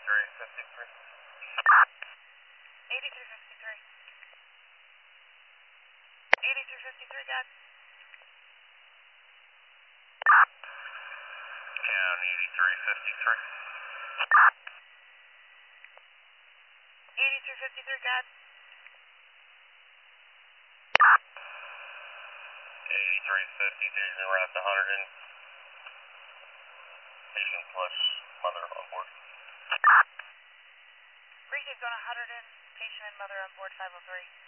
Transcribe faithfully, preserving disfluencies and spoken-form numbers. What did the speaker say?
eighty-three fifty-three. eighty-three fifty-three. eighty-three fifty-three, got. County eighty-three fifty-three. eighty-three fifty-three, got. eighty-three fifty-three, we're at the one hundred and patient plus mother on board. Appreciate going one hundred in, patient and mother on board five oh three.